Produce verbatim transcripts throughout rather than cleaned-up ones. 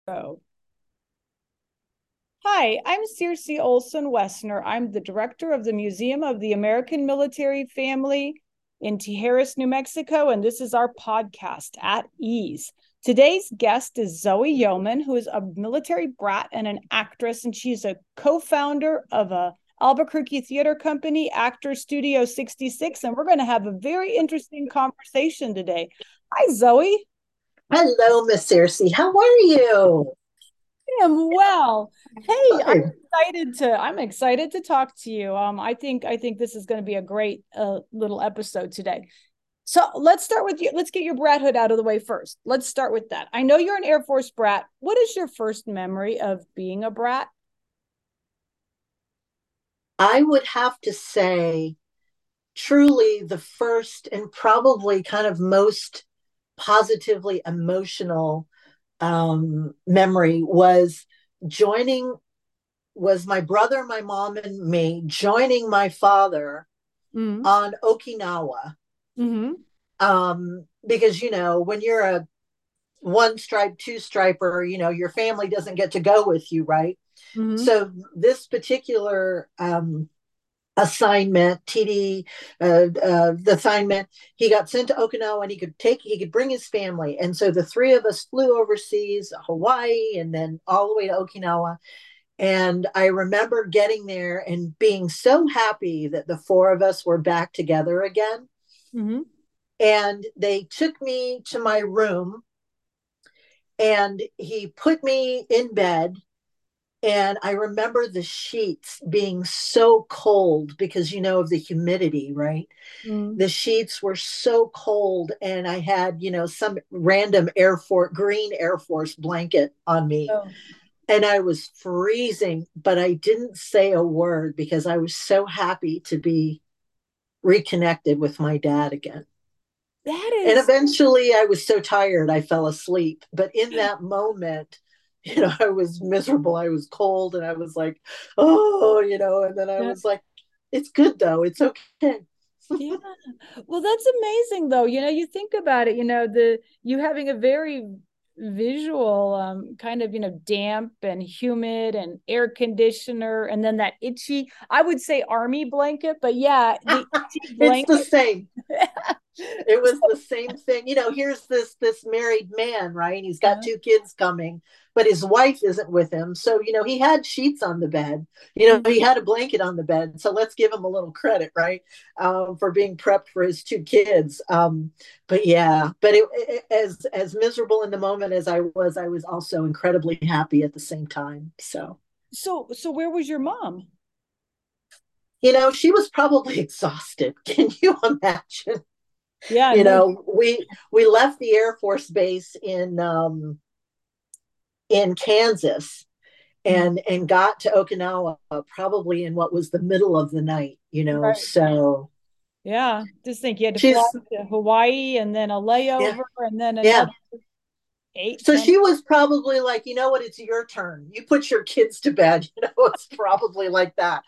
So, hi, I'm Circe Olson Wessner. I'm the director of the Museum of the American Military Family in Tijeras, New Mexico, and this is our podcast, At Ease. Today's guest is Zoe Yeoman, who is a military brat and an actress, and she's a co-founder of a Albuquerque theater company, Actor Studio sixty-six, and we're going to have a very interesting conversation today. Hi, Zoe. Hello, Miss Circe. How are you? Am well. Hey, I'm Good. excited to I'm excited to talk to you. Um, I think I think this is going to be a great uh, little episode today. So let's start with you. Let's get your brathood out of the way first. Let's start with that. I know you're an Air Force brat. What is your first memory of being a brat? I would have to say, truly, the first and probably kind of most positively emotional um, memory was joining, was my brother, my mom, and me joining my father Mm-hmm. on Okinawa. Mm-hmm. Um, because, you know, when you're a one stripe, two striper, you know, your family doesn't get to go with you, right? Mm-hmm. So this particular um, assignment, T D, uh, uh, the assignment, he got sent to Okinawa and he could take, he could bring his family. And so the three of us flew overseas, Hawaii, and then all the way to Okinawa. And I remember getting there and being so happy that the four of us were back together again. Mm-hmm. And they took me to my room and he put me in bed. And I remember the sheets being so cold because, you know, of the humidity, right? Mm-hmm. The sheets were so cold. And I had, you know, some random Air Force, green Air Force blanket on me. Oh, And I was freezing, but I didn't say a word because I was so happy to be reconnected with my dad again. that And is eventually I was so tired, I fell asleep. But in that moment, you know, I was miserable. I was cold and I was like, oh, you know, and then I yeah. was like, it's good though. It's okay. Yeah. Well, that's amazing though. You know, you think about it, you know, the you having a very visual um kind of, you know, damp and humid and air conditioner and then that itchy, I would say army blanket, but yeah, the itchy It's the blanket. same. It was the same thing. You know, here's this this married man, right? He's got Uh, two kids coming, but his wife isn't with him. So, you know, he had sheets on the bed. You know, he had a blanket on the bed. So let's give him a little credit, right? Um, for being prepped for his two kids. Um, but yeah, but it, it, as as miserable in the moment as I was, I was also incredibly happy at the same time. So, so so where was your mom? you know, she was probably exhausted. Can you imagine? Yeah, You no. know, we we left the Air Force Base in um, in Kansas Mhm. and and got to Okinawa probably in what was the middle of the night. You know, Right. so Yeah. Just think you had to fly she's to Hawaii and then a yeah layover and then yeah. another eight, So ten. she was probably like, you know what, it's your turn. You put your kids to bed. You know, it's probably like that.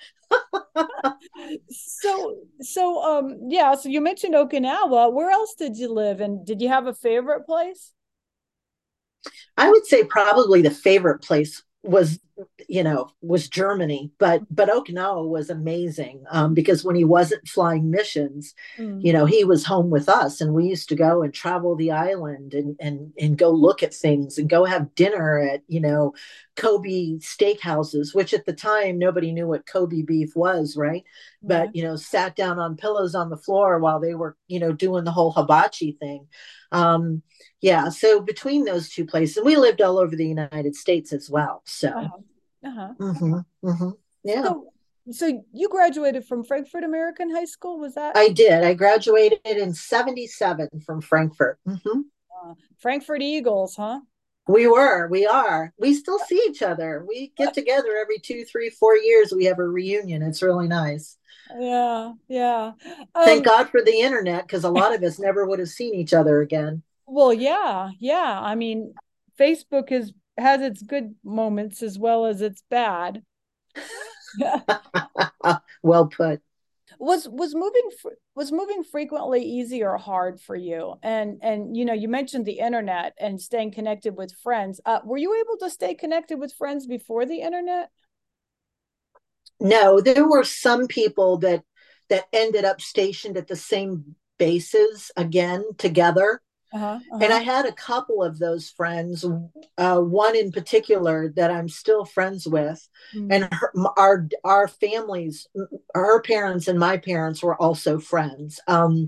So, so, um, yeah. So you mentioned Okinawa. Where else did you live, and did you have a favorite place? I would say probably the favorite place was, you know, was Germany, but but Okinawa was amazing um, because when he wasn't flying missions, Mm. you know, he was home with us, and we used to go and travel the island and and and go look at things and go have dinner at, you know, Kobe steakhouses, which at the time nobody knew what Kobe beef was, right? Yeah. But you know, sat down on pillows on the floor while they were, you know, doing the whole hibachi thing. Um, yeah, so between those two places, and we lived all over the United States as well. So, Uh-huh. Uh-huh. hmm hmm yeah, So, so you graduated from Frankfurt American High School, was that I did. I graduated in seventy-seven from Frankfurt. hmm uh, Frankfurt Eagles, huh? We were, we are. We still see each other. We get together every two, three, four years. We have a reunion. It's really nice. Yeah, yeah. Thank Um, God for the internet because a lot of us never would have seen each other again. well, yeah, yeah. I mean, Facebook is has its good moments as well as its bad. Well put. was was moving was moving frequently easy or hard for you? And and you know, you mentioned the internet and staying connected with friends. Uh, were you able to stay connected with friends before the internet? No, there were some people that that ended up stationed at the same bases again together. Uh-huh. And Uh-huh. I had a couple of those friends, uh, one in particular that I'm still friends with, Mm. and her, our our families, her parents and my parents were also friends. Um,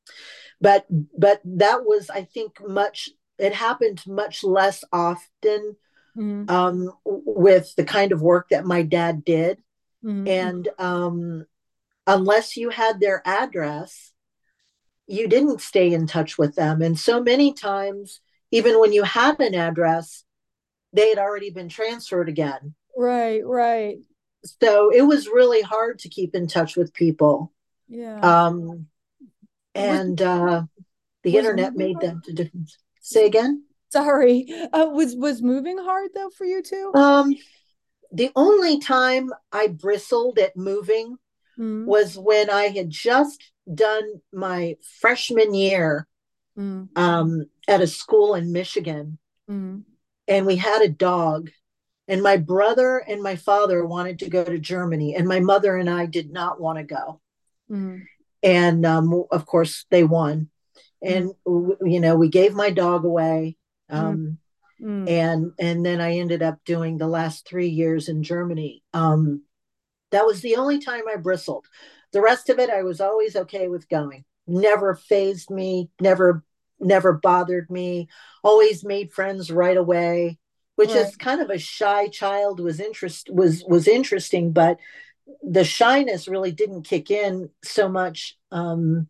but but that was, I think, much. It happened much less often Mm. um, with the kind of work that my dad did, Mm. and um, unless you had their address, you didn't stay in touch with them. And so many times, even when you had an address, they had already been transferred again. Right, right. So it was really hard to keep in touch with people. Yeah. Um, Was and uh, the was internet moving made hard? that the difference. Say again. Sorry. Uh, was was moving hard though for you too? Um, the only time I bristled at moving Mm. was when I had just done my freshman year Mm. um, at a school in Michigan, Mm. and we had a dog. And my brother and my father wanted to go to Germany, and my mother and I did not want to go. Mm. And um, of course, they won. Mm. And you know, we gave my dog away, Mm. um, Mm. and and then I ended up doing the last three years in Germany. Um, that was the only time I bristled. The rest of it, I was always okay with going. Never phased me. Never never bothered me. Always made friends right away, which Right. is kind of a shy child was interest was was interesting, but the shyness really didn't kick in so much um,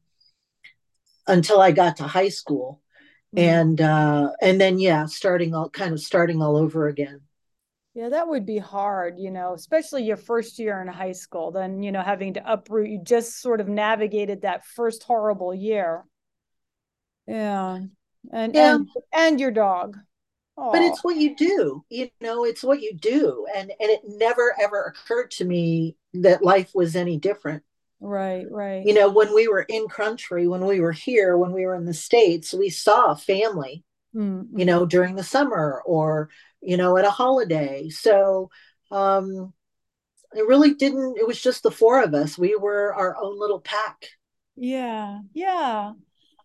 until I got to high school, Mm. and uh, and then yeah, starting all kind of starting all over again. Yeah, that would be hard, you know, especially your first year in high school. Then, you know, having to uproot, you just sort of navigated that first horrible year. Yeah. And Yeah, and and your dog. but Oh, it's what you do, you know, it's what you do, and and it never ever occurred to me that life was any different. right, right. You know, when we were in country, when we were here, when we were in the States, we saw family, you Mm-hmm. know, during the summer or, you know, at a holiday. So um it really didn't, it was just the four of us. We were our own little pack. Yeah, yeah.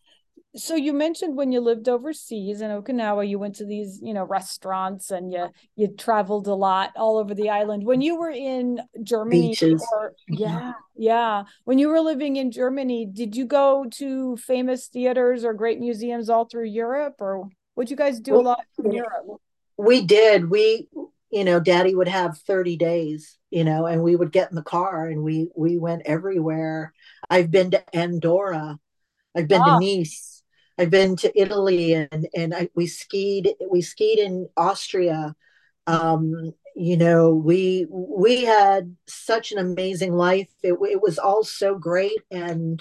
So you mentioned when you lived overseas in Okinawa, you went to these, you know, restaurants and you you traveled a lot all over the island. When you were in Germany, Beaches. or yeah, yeah, when you were living in Germany, did you go to famous theaters or great museums all through Europe, or would you guys do a lot from Europe? We did. We, you know, Daddy would have thirty days, you know, and we would get in the car and we we went everywhere. I've been to Andorra. I've been to Ah, Nice. I've been to Italy, and and I, we skied. We skied in Austria. Um, you know, we we had such an amazing life. It, it was all so great, and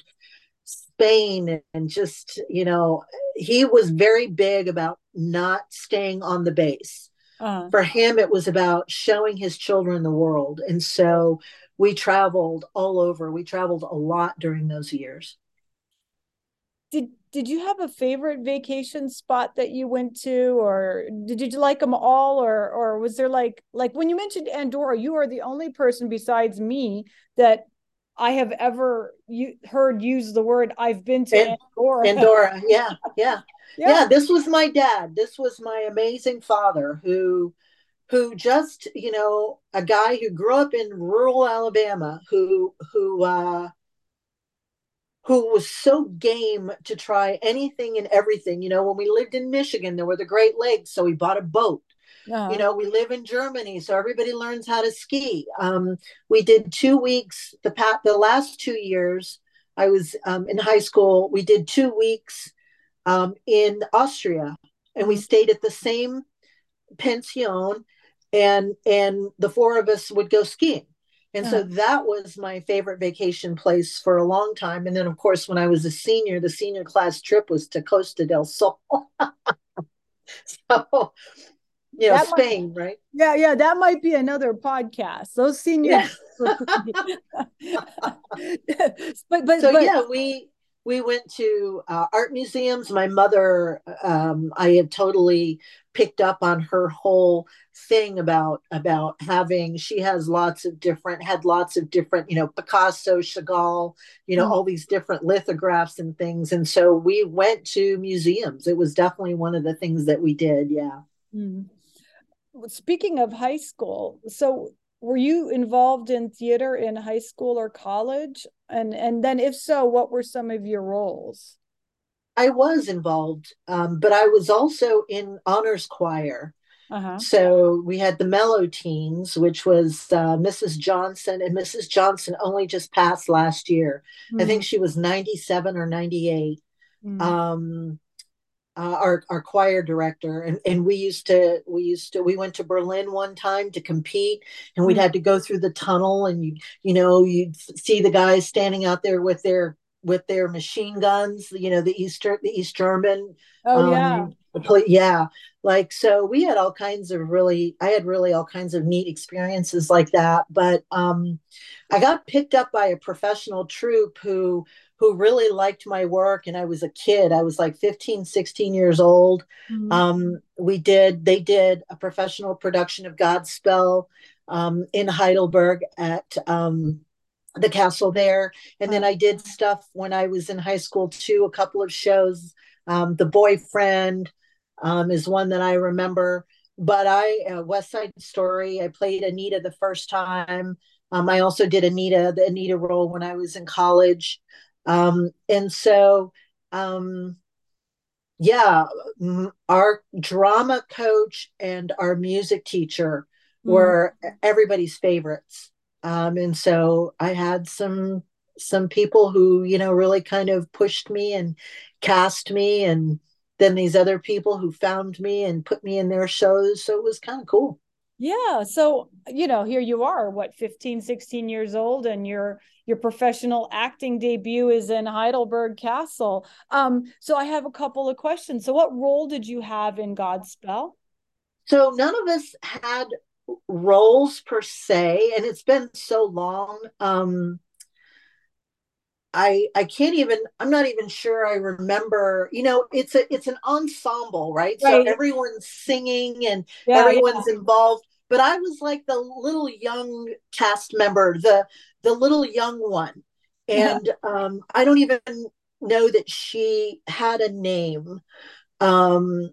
Spain, and just, you know, he was very big about not staying on the base. uh, For him, it was about showing his children the world. And so we traveled all over. We traveled a lot during those years. did did you have a favorite vacation spot that you went to, or did you like them all, or or was there like like when you mentioned Andorra, you are the only person besides me that I have ever you, heard use the word I've been to And Andorra. Andorra, yeah, yeah. Yeah. Yeah, this was my dad. This was my amazing father who who just, you know, a guy who grew up in rural Alabama, who who uh who was so game to try anything and everything. You know, when we lived in Michigan, there were the Great Lakes, so we bought a boat. You Uh, know, we live in Germany, so everybody learns how to ski. Um, we did two weeks. The pa- the last two years, I was um, in high school. We did two weeks um, in Austria, and we mm, stayed at the same pension, and and the four of us would go skiing. And uh, so that was my favorite vacation place for a long time. And then, of course, when I was a senior, the senior class trip was to Costa del Sol. So you know, That might, Spain, right? yeah, yeah, that might be another podcast. Those senior Yeah. days were pretty. but but So but yeah, we we went to uh, art museums. My mother, um, I had totally picked up on her whole thing about about having. She has lots of different had lots of different, you know, Picasso, Chagall, you know, mm, all these different lithographs and things. And so we went to museums. It was definitely one of the things that we did. Yeah. mm. Speaking of high school, so were you involved in theater in high school or college? And and then if so, what were some of your roles? I was involved, um, but I was also in honors choir. Uh-huh. So we had the Mellow Teens, which was uh, Missus Johnson, and Missus Johnson only just passed last year. I think Mm, she was ninety-seven or ninety-eight. mm, Um, uh, our our choir director, and and we used to we used to we went to Berlin one time to compete, and we'd mm. had to go through the tunnel, and you you know you'd see the guys standing out there with their with their machine guns, you know, the Easter the East German, Oh yeah. um, yeah, like so we had all kinds of really I had really all kinds of neat experiences like that, but um, I got picked up by a professional troupe who who really liked my work, and I was a kid. I was like fifteen, sixteen years old. Mm, Um, we did they did a professional production of Godspell um, in Heidelberg at um, the castle there. And then uh, I did stuff when I was in high school too, a couple of shows. Um, the Boyfriend um, is one that I remember. But I, uh, West Side Story, I played Anita the first time. Um, I also did Anita, the Anita role when I was in college. Um, and so, um, yeah, our drama coach and our music teacher mm. were everybody's favorites. Um, and so I had some some people who, you know, really kind of pushed me and cast me, and then these other people who found me and put me in their shows. So it was kind of cool. Yeah. So, you know, here you are, what, fifteen, sixteen years old, and your your professional acting debut is in Heidelberg Castle. Um, so I have a couple of questions. So what role did you have in Godspell? So none of us had roles per se, and it's been so long. Um, I I can't even I'm not even sure I remember. You know, it's a it's an ensemble, right? So Right. everyone's singing and Yeah, yeah. everyone's involved. But I was like the little young cast member, the the little young one. And um I don't even know that she had a name. Um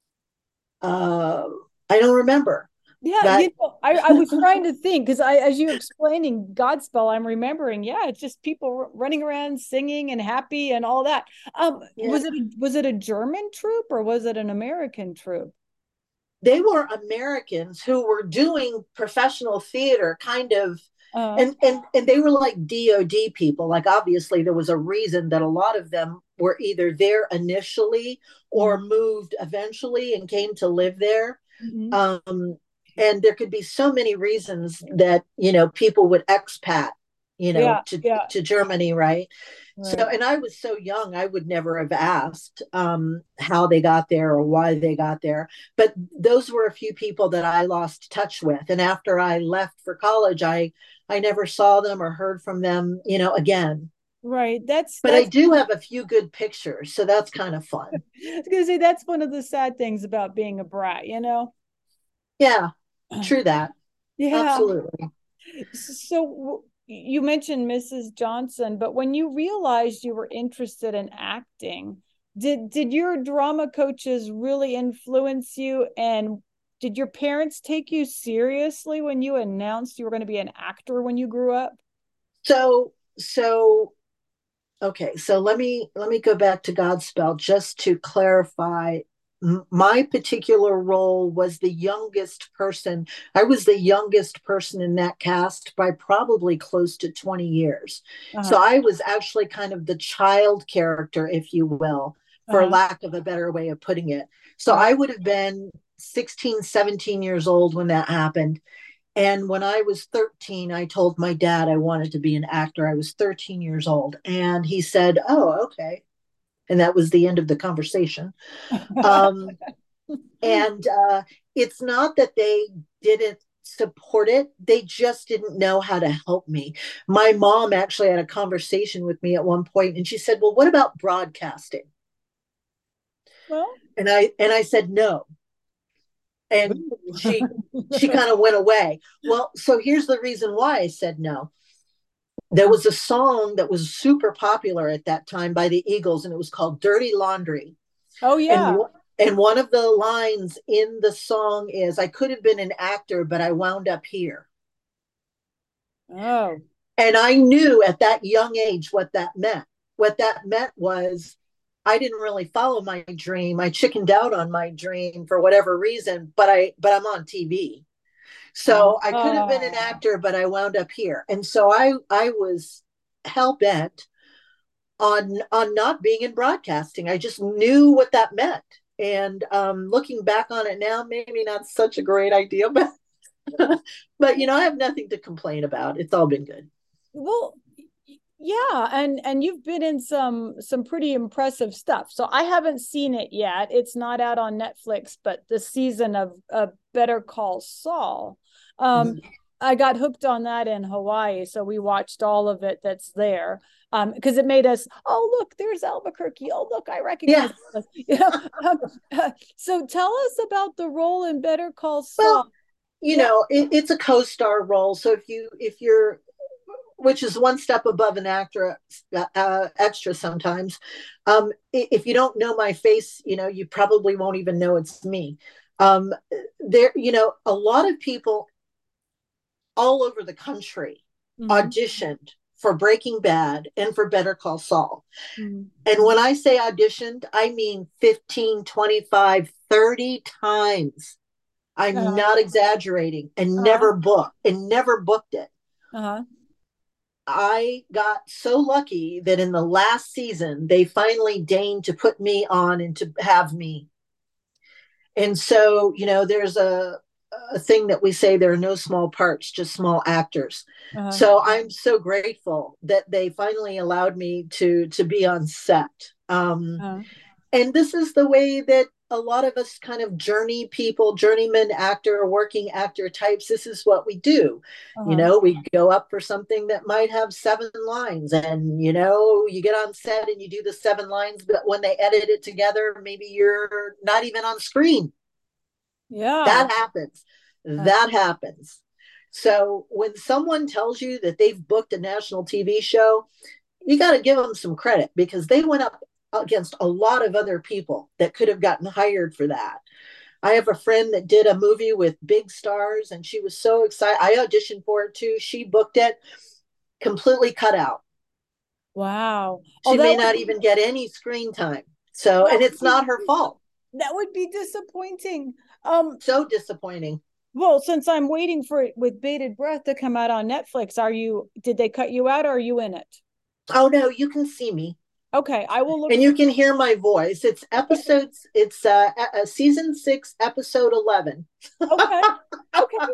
uh I don't remember. Yeah, But you know, I, I was trying to think because I, as you explaining Godspell, I'm remembering. Yeah, it's just people r- running around singing and happy and all that. Um, yeah, was it a, was it a German troupe or was it an American troupe? they were Americans who were doing professional theater, kind of, Uh, and and and they were like D O D people. Like obviously, there was a reason that a lot of them were either there initially or mm, moved eventually and came to live there. mhm. Um, and there could be so many reasons that you know people would expat, you know, Yeah, to yeah, to Germany, right? So, right, and I was so young, I would never have asked um, how they got there or why they got there. But those were a few people that I lost touch with. And after I left for college, I I never saw them or heard from them, you know, again. right. That's But I that's. do have a few good pictures, so that's kind of I fun. was gonna say that's one of the sad things about being a brat, you know. Yeah, true that. Yeah. Absolutely. So you mentioned Missus Johnson, but when you realized you were interested in acting, did did your drama coaches really influence you? And did your parents take you seriously when you announced you were going to be an actor when you grew up? So so okay, so let me let me go back to Godspell just to clarify. My particular role was the youngest person. I was the youngest person in that cast by probably close to twenty years. So Uh-huh. I was actually kind of the child character, if you will, for Uh-huh. lack of a better way of putting it. So Uh-huh. I would have been sixteen, seventeen years old when that happened. And when I was thirteen, I told my dad I wanted to be an actor. I was thirteen years old. And he said, "Oh, okay." And that was the end of the conversation. Um, And uh, it's not that they didn't support it, they just didn't know how to help me. My mom actually had a conversation with me at one point, and she said, well, what about broadcasting? Well, And I and I said no. And she she kind of went away. Well, so here's the reason why I said no. There was a song that was super popular at that time by the Eagles, and it was called Dirty Laundry. oh And yeah. and one of the lines in the song is, I could have been an actor, but I wound up here. Oh. And I knew at that young age what that meant. What that meant was I didn't really follow my dream. I chickened out on my dream for whatever reason, but I but I'm on T V. So I could have been an Oh. actor, but I wound up here. And so I I was hell bent on on not being in broadcasting. I just knew what that meant. And um, looking back on it now, maybe not such a great idea, but but you know, I have nothing to complain about. It's all been good. Well, yeah, and and you've been in some some pretty impressive stuff. So I haven't seen it yet. It's not out on Netflix, but the season of uh, Better Call Saul. Um, I got hooked on that in Hawaii, so we watched all of it that's there. Um, because it made us, oh look, there's Albuquerque. Oh look, I Yeah. recognize this. You know, um, uh, so tell us about the role in Better Call Saul. Well, you Yeah. know, it, it's a co-star role. So if you if you're, which is one step above an actor uh, extra sometimes. Um, if you don't know my face, you know, you probably won't even know it's me. Um, there, you know, a lot of people all over the country Mm-hmm. auditioned for Breaking Bad and for Better Call Saul. Mm-hmm. And when I say auditioned, I mean fifteen, twenty-five, thirty times. I'm Uh-huh. not exaggerating, and Uh-huh. never booked and never booked it. Uh-huh. I got so lucky that in the last season, they finally deigned to put me on and to have me. And so, you know, there's a, a thing that we say, there are no small parts, just small actors. Uh-huh. So I'm so grateful that they finally allowed me to to be on set. Um, Uh-huh. and this is the way that a lot of us kind of journey people, journeyman actor, working actor types, this is what we do. You Uh-huh. know, we go up for something that might have seven lines, and you know, you get on set and you do the seven lines, but when they edit it together, maybe you're not even on screen. Yeah. That happens. Uh, That happens. So when someone tells you that they've booked a national T V show, you got to give them some credit, because they went up against a lot of other people that could have gotten hired for that. I have a friend that did a movie with big stars, and she was so excited. I auditioned for it too. She booked it, completely cut out. wow. Oh, She that may would not even get any screen time. So, that and would it's be not her fault. that would be disappointing. Um, So disappointing. well, since I'm waiting for it with bated breath to come out on Netflix, are you did they cut you out or are you in it? Oh no, you can see me Okay, I will look and for you can hear my voice. It's episodes, it's uh, uh season six, episode eleven. okay. Okay.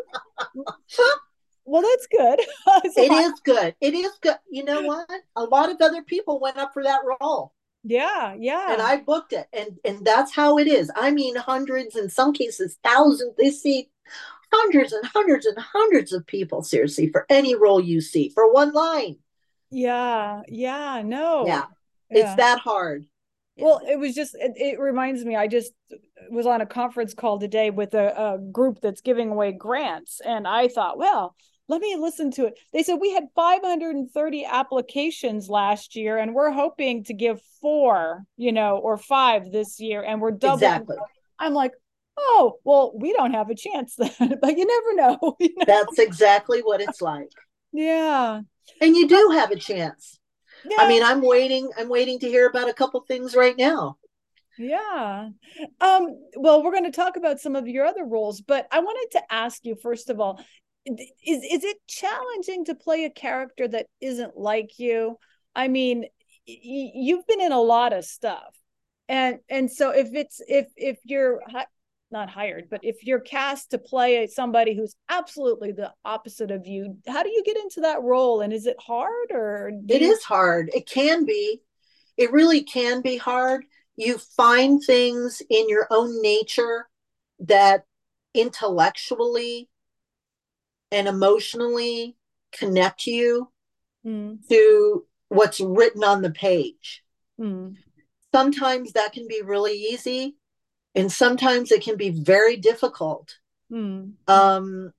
Well, that's good. So It I, is good. It is good. You know what? A lot of other people went up for that role, yeah, and yeah. I booked it. And and that's how it is. I mean, hundreds, in some cases, thousands. They see hundreds and hundreds and hundreds of people, seriously, for any role you see, for one line. Yeah, yeah, no. Yeah. It's Yeah. that hard. Yeah. Well, it was just, it, it reminds me, I just was on a conference call today with a, a group that's giving away grants. And I thought, well, let me listen to it. They said we had five hundred thirty applications last year, and we're hoping to give four, you know, or five this year, and we're doubling. Exactly. I'm like, oh, well, we don't have a chance then, but you never know. You know? That's exactly what it's like. Yeah. And you do have a chance. I Yeah. mean, I'm waiting. I'm waiting to hear about a couple things right now. Yeah. Um, well, we're going to talk about some of your other roles, but I wanted to ask you, first of all, is is it challenging to play a character that isn't like you? I mean, y- you've been in a lot of stuff. And and so if it's if if you're hi- not hired, but if you're cast to play somebody who's absolutely the opposite of you, how do you get into that role? And is it hard, or do It you? is hard. It can be. It really can be hard. you find things in your own nature that intellectually and emotionally connect you Mm. to what's written on the page. Mm. Sometimes that can be really easy, and sometimes it can be very difficult. Mm. Um,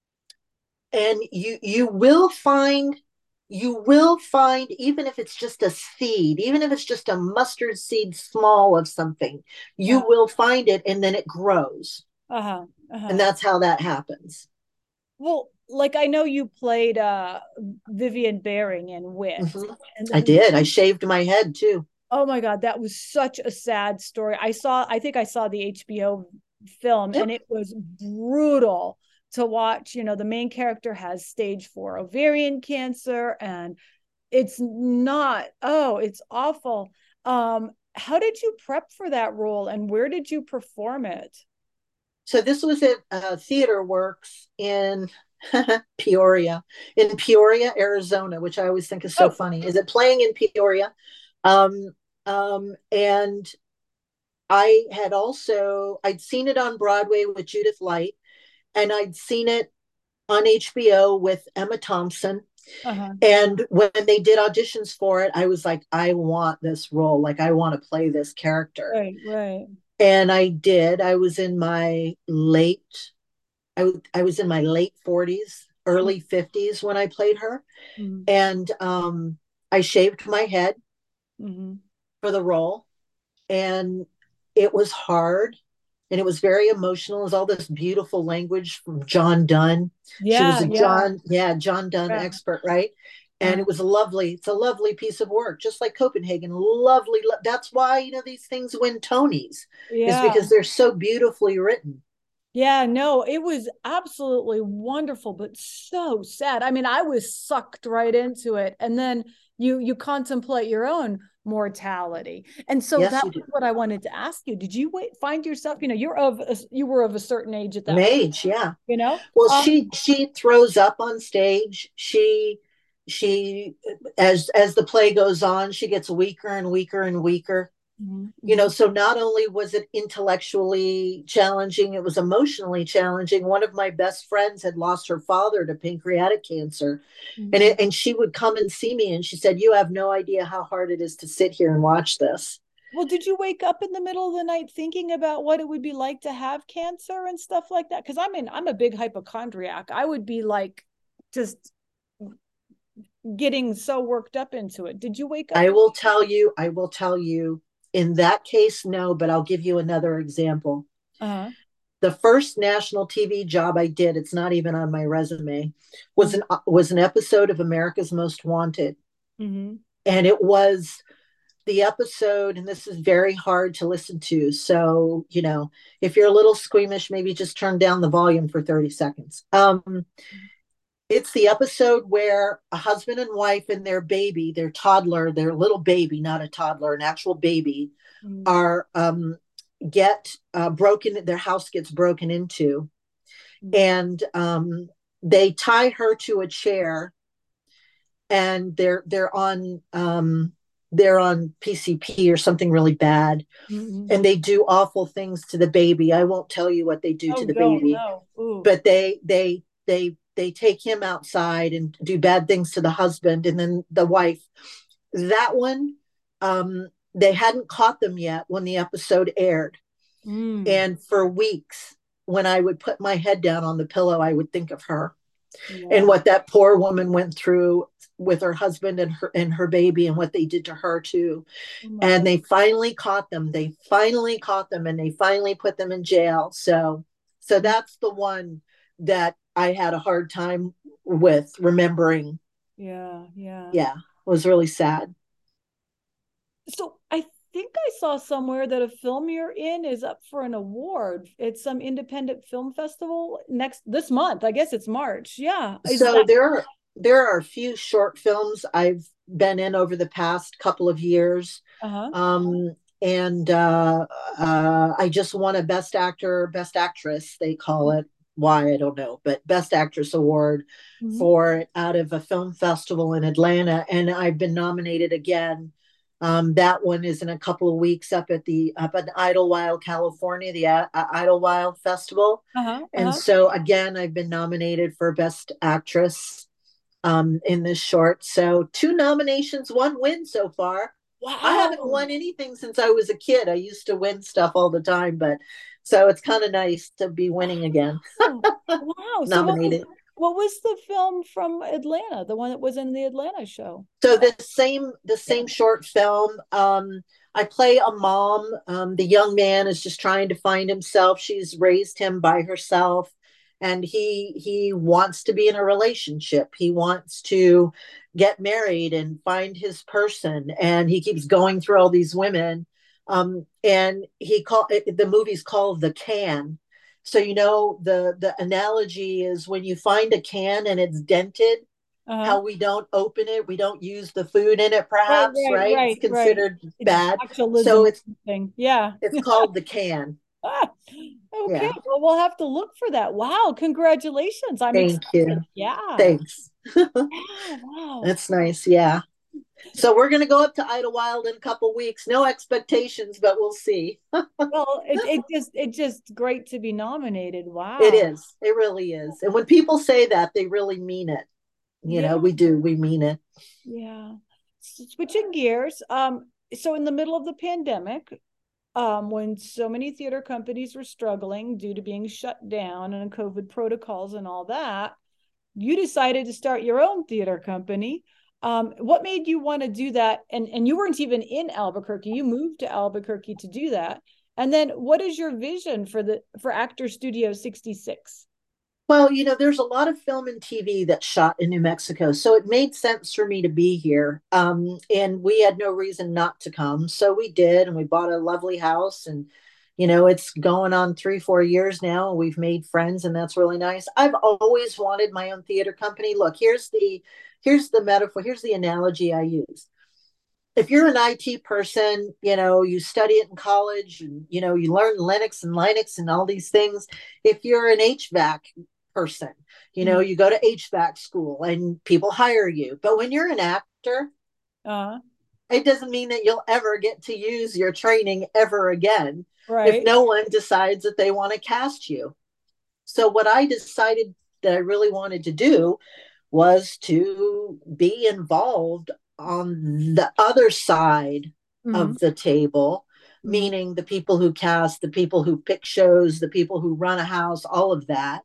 and you you will find you will find, even if it's just a seed, even if it's just a mustard seed small of something, you Uh, will find it, and then it grows. uh-huh. And Uh-huh. that's how that happens. Well, like I know you played uh Vivian Baring in Wit. Mm-hmm. And I then did. I shaved my head too. oh my God, that was such a sad story. I saw, I think I saw the H B O film Yep. and it was brutal to watch. You know, the main character has stage four ovarian cancer and it's not, oh, it's awful. Um, how did you prep for that role and where did you perform it? So this was at uh, Theater Works in Peoria, in Peoria, Arizona, which I always think is so Oh, funny. Is it playing in Peoria? Um, um, and I had also I'd seen it on Broadway with Judith Light, and I'd seen it on H B O with Emma Thompson. uh-huh. And when they did auditions for it, I was like, I want this role. Like, I want to play this character. Right, right. And I did. I was in my late, I, I was in my late forties, early fifties when I played her. Mm-hmm. And um, I shaved my head Mm-hmm. for the role. And it was hard and it was very emotional. It was all this beautiful language from John Donne. She was Yeah, a yeah, John, yeah, John Donne yeah. expert, right? And Uh, it was a lovely, it's a lovely piece of work, just like Copenhagen. Lovely. That's why, you know, these things win Tonys, is yeah. because they're so beautifully written. Yeah, no, it was absolutely wonderful, but so sad. I mean, I was sucked right into it. And then you you contemplate your own mortality. And so Yes, that you was do. what I wanted to ask you. Did you wait, find yourself, you know, you're of a, you were of a certain age at that point, Mage, yeah. you know? Well, Um, she she throws up on stage. She she as as the play goes on, she gets weaker and weaker and weaker. mhm, You know, mhm, so not only was it intellectually challenging, it was emotionally challenging. One of my best friends had lost her father to pancreatic cancer, and mhm. it, and she would come and see me, and she said, "You have no idea how hard it is to sit here and watch this." Well, did you wake up in the middle of the night thinking about what it would be like to have cancer and stuff like that? Because I'm in, I'm a big hypochondriac. I would be like just getting so worked up into it. Did you wake up? I will tell you, I will tell you, in that case, no, but I'll give you another example. Uh-huh. The first national T V job I did, it's not even on my resume, was Mm-hmm. an was an episode of America's Most Wanted. Mm-hmm. And it was the episode, and this is very hard to listen to. So, you know, if you're a little squeamish, maybe just turn down the volume for thirty seconds. Um, it's the episode where a husband and wife and their baby, their toddler, their little baby, not a toddler, an actual baby, Mm-hmm. are um, get uh, broken. Their house gets broken into, and um, they tie her to a chair, and they're they're on um, they're on P C P or something really bad, Mm-hmm. and they do awful things to the baby. I won't tell you what they do to Oh, the don't baby, know. Ooh. but they they they they take him outside and do bad things to the husband and then the wife. That one, um, they hadn't caught them yet when the episode aired, Mm. and for weeks, when I would put my head down on the pillow, I would think of her and Yeah. what that poor woman went through with her husband and her and her baby and what they did to her too. Oh my And God. they finally caught them. They finally caught them and they finally put them in jail. So so that's the one that I had a hard time with remembering. Yeah, yeah. Yeah, it was really sad. So I think I saw somewhere that a film you're in is up for an award. It's some independent film festival next this month. I guess it's March. Yeah. Is So that there are there are a few short films I've been in over the past couple of years. uh-huh. Um, and uh, uh, I just won a Best Actor, Best Actress, they call it. Why, I don't know, but Best Actress award Mm-hmm. for it out of a film festival in Atlanta. And I've been nominated again Um, that one is in a couple of weeks up at the up in Idlewild, California, the uh, Idlewild Festival. Uh-huh. And Uh-huh. so again, I've been nominated for Best Actress um, in this short. So two nominations, one win so far. I haven't Wow. won anything since I was a kid. I used to win stuff all the time, but so it's kind of nice to be winning again. Oh, wow. So what was Nominated. what was the film from Atlanta, the one that was in the Atlanta show? So the same the same short film. Um, I play a mom. Um, the young man is just trying to find himself. She's raised him by herself, and he he wants to be in a relationship. He wants to get married and find his person, and he keeps going through all these women. Um, and he call the movie's called The Can. So you know the the analogy is when you find a can and it's dented, Uh-huh. how we don't open it, we don't use the food in it, Right, perhaps, right, right? It's right, right. considered It's bad. So botulism it's thing. Yeah. it's called The Can. Ah, okay. Yeah. Well, we'll have to look for that. Wow. Congratulations. I'm Thank excited. you. Yeah. Thanks. Yeah. Wow. That's nice. Yeah. So we're going to go up to Idlewild in a couple weeks. No expectations, but we'll see. Well, it, it just it just great to be nominated. It Wow. is. It really is. And when people say that, they really mean it. You know, Yeah. we do. We mean it. Yeah. Switching gears. Um, so in the middle of the pandemic, um, when so many theater companies were struggling due to being shut down and COVID protocols and all that, you decided to start your own theater company. Um, what made you want to do that? And and you weren't even in Albuquerque. You moved to Albuquerque to do that. And then what is your vision for the for Actor Studio sixty-six? Well, you know, there's a lot of film and T V that's shot in New Mexico. So it made sense for me to be here. Um, and we had no reason not to come. So we did. And we bought a lovely house. And, you know, it's going on three, four years now. We've made friends, and that's really nice. I've always wanted my own theater company. Look, here's the here's the metaphor, here's the analogy I use. If you're an I T person, you know, you study it in college and, you know, you learn Linux and Linux and all these things. If you're an H V A C person, you know, Mm. you go to H V A C school and people hire you. But when you're an actor, Uh, it doesn't mean that you'll ever get to use your training ever again if right. no one decides that they want to cast you. So, what I decided that I really wanted to do was to be involved on the other side Mm-hmm. of the table, Mm-hmm. meaning the people who cast, the people who pick shows, the people who run a house, all of that.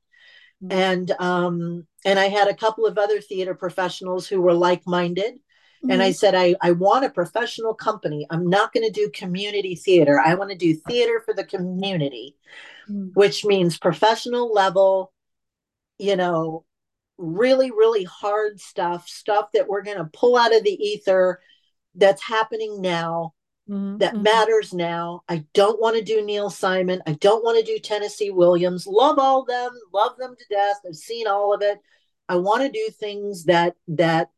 And um, and I had a couple of other theater professionals who were like-minded. And I Mm-hmm. said, I, I want a professional company. I'm not going to do community theater. I want to do theater for the community, Mm-hmm. which means professional level, you know, really, really hard stuff, stuff that we're going to pull out of the ether that's happening now, that Mm-hmm. matters now. I don't want to do Neil Simon. I don't want to do Tennessee Williams. Love all of them, love them to death. I've seen all of it. I want to do things that that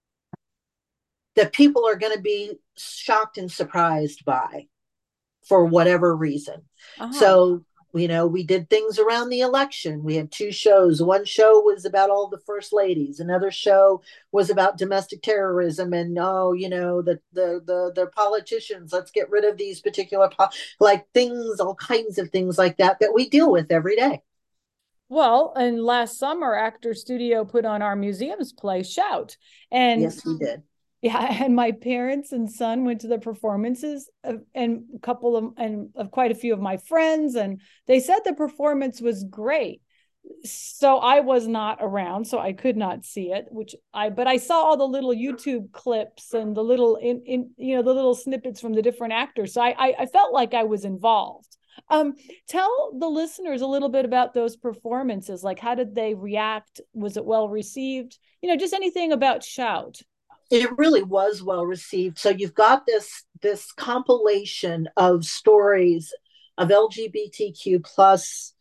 that people are going to be shocked and surprised by for whatever reason. Uh-huh. So, you know, we did things around the election. We had two shows. One show was about all the first ladies. Another show was about domestic terrorism and oh, you know, the the the, the politicians. Let's get rid of these particular po- like things, all kinds of things like that that we deal with every day. Well, and last summer, Actor Studio put on our museum's play, Shout. And Yes, we did. yeah, and my parents and son went to the performances of, and a couple of and of quite a few of my friends, and they said the performance was great. So I was not around, so I could not see it, which I but I saw all the little YouTube clips and the little in, in you know the little snippets from the different actors. So I I, I felt like I was involved. Um, tell the listeners a little bit about those performances. Like, how did they react? Was it well received? You know, just anything about Shout. It really was well received. So you've got this this compilation of stories of L G B T Q plus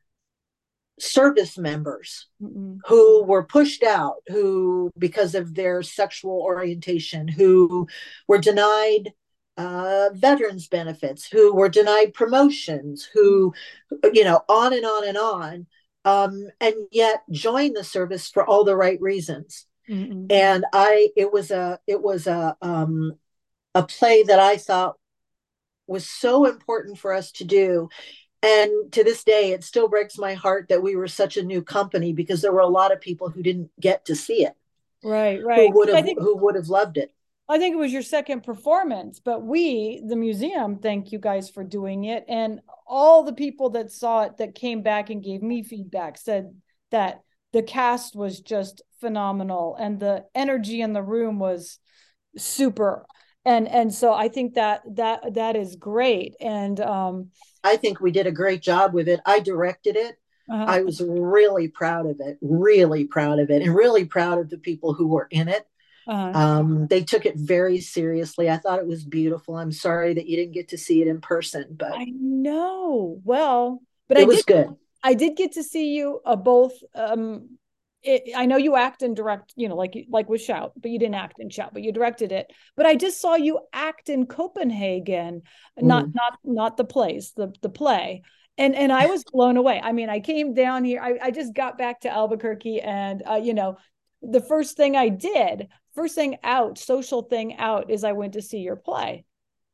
service members Mm-mm. who were pushed out, who, because of their sexual orientation, who were denied uh, veterans benefits, who were denied promotions, who, you know, on and on and on, um, and yet joined the service for all the right reasons. Mm-mm. And I, it was a, it was a, um, a play that I thought was so important for us to do. And to this day, it still breaks my heart that we were such a new company, because there were a lot of people who didn't get to see it, Right, who right. would I have think who would have loved it. I think it was your second performance, but we, the museum, thank you guys for doing it. And all the people that saw it that came back and gave me feedback said that the cast was just phenomenal and the energy in the room was super. And and so I think that that that is great. And um I think we did a great job with it. I directed it. uh, I was really proud of it, really proud of it, and really proud of the people who were in it. uh, Um, they took it very seriously. I thought it was beautiful. I'm sorry that you didn't get to see it in person, but I know. Well, but I it was did good. I did get to see you uh, both. Um, it, I know you act and direct, you know, like like with Shout, but you didn't act in Shout, but you directed it. But I just saw you act in Copenhagen, not Mm. not not the place, the the play, and and I was blown away. I mean, I came down here. I I just got back to Albuquerque, and uh, you know, the first thing I did, first thing out, social thing out, is I went to see your play,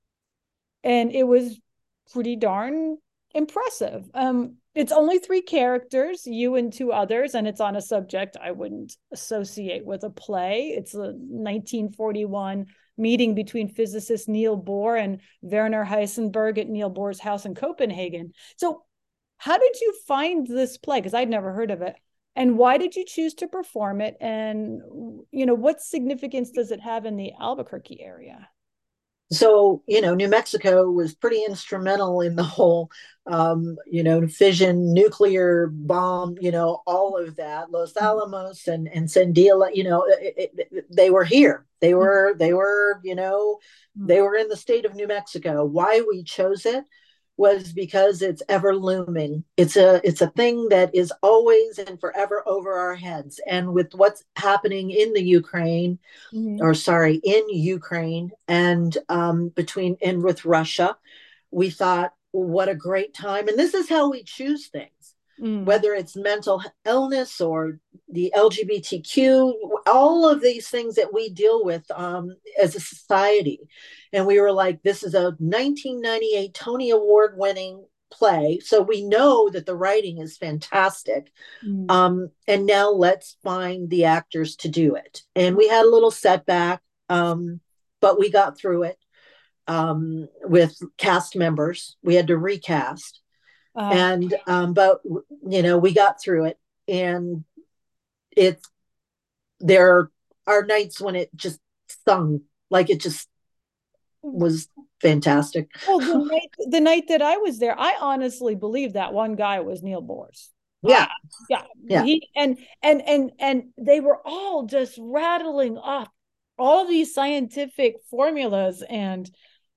and it was pretty darn impressive. Um, it's only three characters, you and two others, and it's on a subject I wouldn't associate with a play. It's a nineteen forty-one meeting between physicist Niels Bohr and Werner Heisenberg at Niels Bohr's house in Copenhagen. So, how did you find this play? Because I'd never heard of it. And why did you choose to perform it? And, you know, what significance does it have in the Albuquerque area? So, you know, New Mexico was pretty instrumental in the whole, um, you know, fission, nuclear bomb, you know, all of that. Los Alamos and and Sandia, you know, it, it, they were here. They were, they were, you know, they were in the state of New Mexico. Why we chose it was because it's ever looming. It's a it's a thing that is always and forever over our heads. And with what's happening in the Ukraine, Mm-hmm. or sorry, in Ukraine and um, between and with Russia, we thought, what a great time. And this is how we choose things, Mm. whether it's mental illness or the L G B T Q, all of these things that we deal with um, as a society. And we were like, this is a nineteen ninety-eight Tony Award winning play. So we know that the writing is fantastic. Mm. Um, and now let's find the actors to do it. And we had a little setback, um, but we got through it um, with cast members. We had to recast, Uh, and um, but you know we got through it. And it's there are nights when it just sung like it just was fantastic. well, the night the night that I was there, I honestly believe that one guy was Neil Boers. I Yeah, Yeah, yeah. he and and and and they were all just rattling off all these scientific formulas, and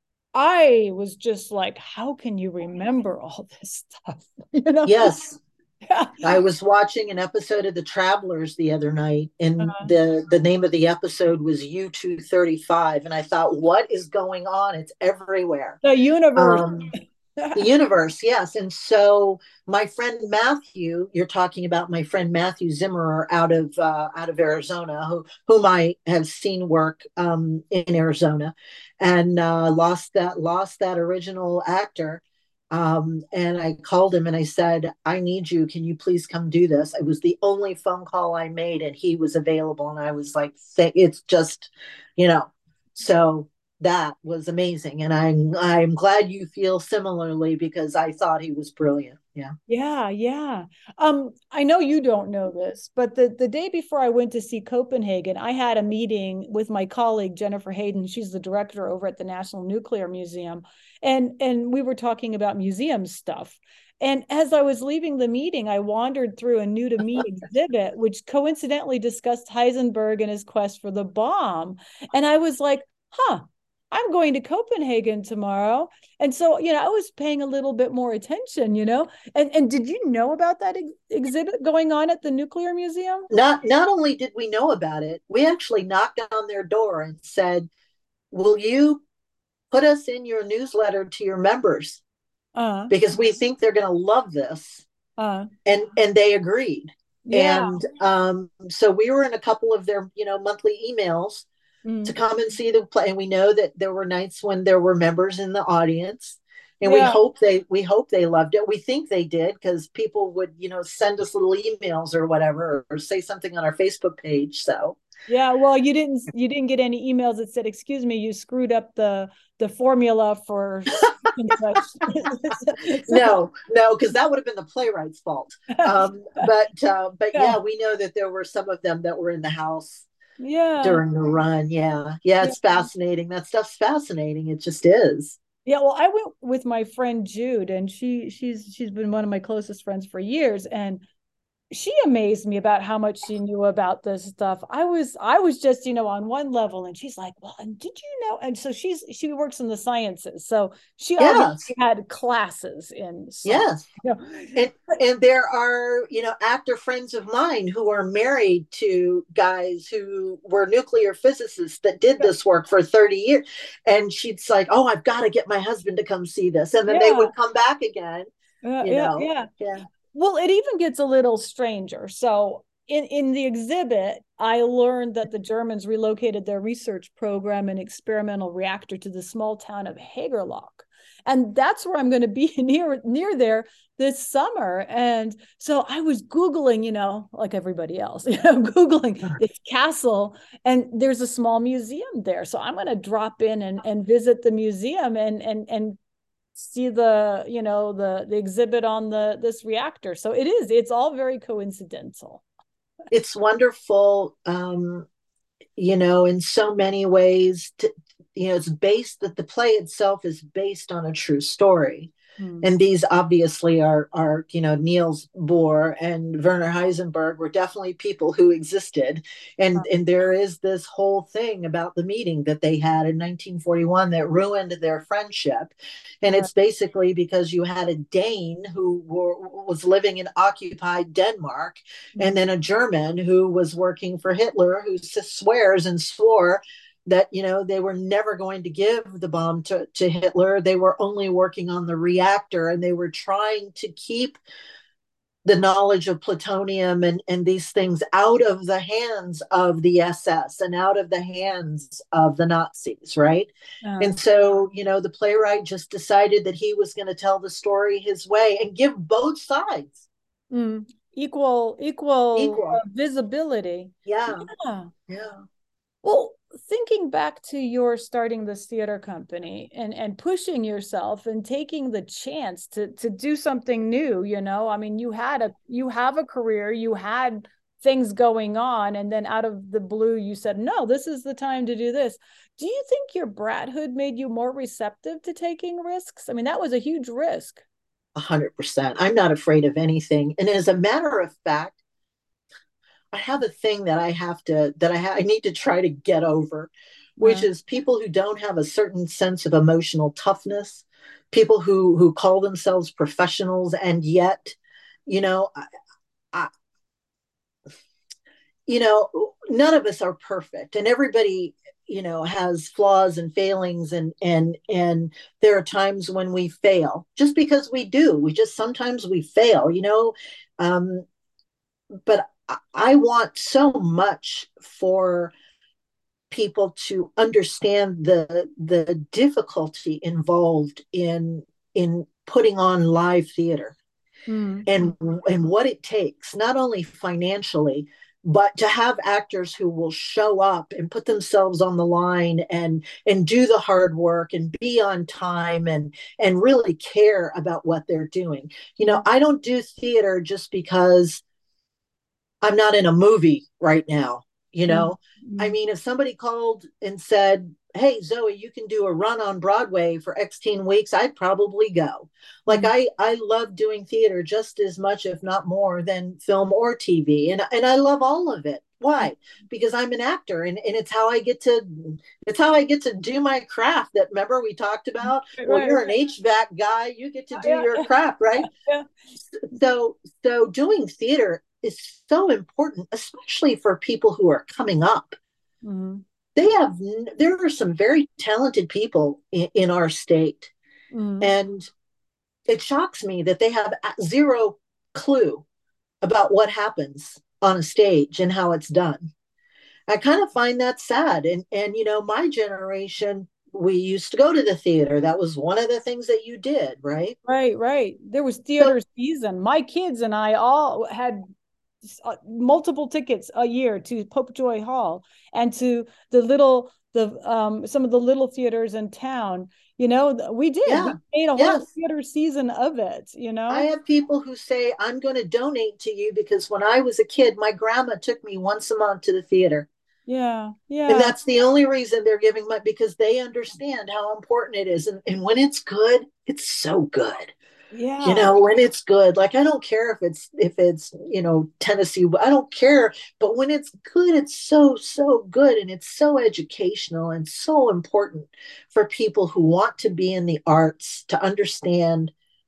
I was just like, how can you remember all this stuff? You know? Yes, Yeah. I was watching an episode of The Travelers the other night, and Uh, the the name of the episode was U two thirty-five, and I thought, what is going on? It's everywhere. the universe. Um, the universe, yes. And so my friend Matthew, you're talking about my friend Matthew Zimmerer out of uh, out of Arizona, who whom I have seen work um, in Arizona, and uh, lost that lost that original actor. Um, and I called him and I said, I need you. Can you please come do this? It was the only phone call I made, and he was available. And I was like, it's just, you know, so that was amazing. And I'm I'm glad you feel similarly, because I thought he was brilliant. Yeah. Yeah, yeah. Um, I know you don't know this, but the the day before I went to see Copenhagen, I had a meeting with my colleague Jennifer Hayden. She's the director over at the National Nuclear Museum, and and we were talking about museum stuff. And as I was leaving the meeting, I wandered through a new to me exhibit, which coincidentally discussed Heisenberg and his quest for the bomb. And I was like, huh, I'm going to Copenhagen tomorrow. And so, you know, I was paying a little bit more attention, you know. And and did you know about that ex- exhibit going on at the Nuclear Museum? Not not only did we know about it, we actually knocked on their door and said, will you put us in your newsletter to your members? Uh, Because we think they're going to love this. uh, And and they agreed. yeah. And um, so we were in a couple of their, you know, monthly emails. to Mm. come and see the play. And we know that there were nights when there were members in the audience. And we Yeah. hope they we hope they loved it. We think they did because people would, you know, send us little emails or whatever, or say something on our Facebook page. So Yeah, well, you didn't you didn't get any emails that said, "Excuse me, you screwed up the the formula for such and such." So, no, no, because that would have been the playwright's fault. Um, but uh, but yeah, yeah, we know that there were some of them that were in the house yeah, during the run. Yeah, yeah, yeah. it's fascinating. That stuff's fascinating. It just is. Yeah, well, I went with my friend Jude, and she she's she's been one of my closest friends for years, and she amazed me about how much she knew about this stuff. I was I was just, you know, on one level, and she's like, "Well, and did you know?" And so she's she works in the sciences. So she obviously Yes, had classes in science. yes. You know? And But and there are, you know, actor friends of mine who are married to guys who were nuclear physicists that did yeah, this work for thirty years. And she's like, "Oh, I've got to get my husband to come see this." And then they yeah, would come back again, yeah, you yeah, know. yeah. Yeah. Well, it even gets a little stranger. So in, in the exhibit, I learned that the Germans relocated their research program and experimental reactor to the small town of Hagerloch. And that's where I'm going to be near near there this summer. And so I was Googling, you know, like everybody else, you know, Googling this castle, and there's a small museum there. So I'm going to drop in and, and visit the museum and and and see the, you know, the the exhibit on the this reactor. So it is it's all very coincidental. It's wonderful, um, you know, in so many ways. To, you know, it's based that the play itself is based on a true story. Hmm. And these obviously are are you know, Niels Bohr and Werner Heisenberg were definitely people who existed, and and there is this whole thing about the meeting that they had in nineteen forty-one that ruined their friendship. And Right. it's basically because you had a Dane who were, was living in occupied Denmark, and then a German who was working for Hitler, who swears and swore that, you know, they were never going to give the bomb to, to Hitler. They were only working on the reactor, and they were trying to keep the knowledge of plutonium and, and these things out of the hands of the S S and out of the hands of the Nazis, right? Uh, And so, you know, the playwright just decided that he was going to tell the story his way and give both sides mm, equal equal uh, equal. visibility. Yeah, Yeah. yeah. Well, thinking back to your starting this theater company and and pushing yourself and taking the chance to to do something new, you know, I mean, you had a you have a career, you had things going on, and then out of the blue, you said, "No, this is the time to do this." Do you think your brathood made you more receptive to taking risks? I mean, that was a huge risk. A hundred percent. I'm not afraid of anything. And as a matter of fact, I have a thing that I have to that I ha- I need to try to get over, which Uh, is people who don't have a certain sense of emotional toughness, people who who call themselves professionals and yet, you know, I, I, you know, none of us are perfect, and everybody, you know, has flaws and failings, and and and there are times when we fail just because we do. We just sometimes we fail, you know. Um, but I want so much for people to understand the the difficulty involved in in putting on live theater, mm, and and what it takes, not only financially, but to have actors who will show up and put themselves on the line and and do the hard work and be on time and and really care about what they're doing. You know, mm, I don't do theater just because I'm not in a movie right now, you mm, know? I mm, mean, if somebody called and said, "Hey, Zoe, you can do a run on Broadway for X weeks," I'd probably go. Like mm, I I love doing theater just as much, if not more, than film or T V. And and I love all of it. mm. Why? Because I'm an actor, and, and it's how I get to it's how I get to do my craft that, remember, we talked about. Right, Well, right, you're an right. H V A C guy, you get to do Yeah, your yeah, craft, right? yeah. so so doing theater is so important, especially for people who are coming up. Mm, They have there are some very talented people in, in our state, mm, and it shocks me that they have zero clue about what happens on a stage and how it's done. I kind of find that sad. And and you know, my generation, we used to go to the theater. That was one of the things that you did, right? Right, right. There was So theater season. My kids and I all had uh, multiple tickets a year to Popejoy Hall and to the little the um some of the little theaters in town. You know, we did. yeah, We made a whole yes. theater season of it, you I know? have people who say, I'm going to donate to you because when I was a kid, my grandma took me once a month to the theater. Yeah, And yeah, that's the only reason they're giving money, because they understand how important it is. And, and when it's good, it's so good. You yeah. know, when it's good, like I don't care if it's if it's, you know, Tennessee, I don't care. But when it's good, it's so, so good. And it's so educational and so important for people who want to be in the arts to understand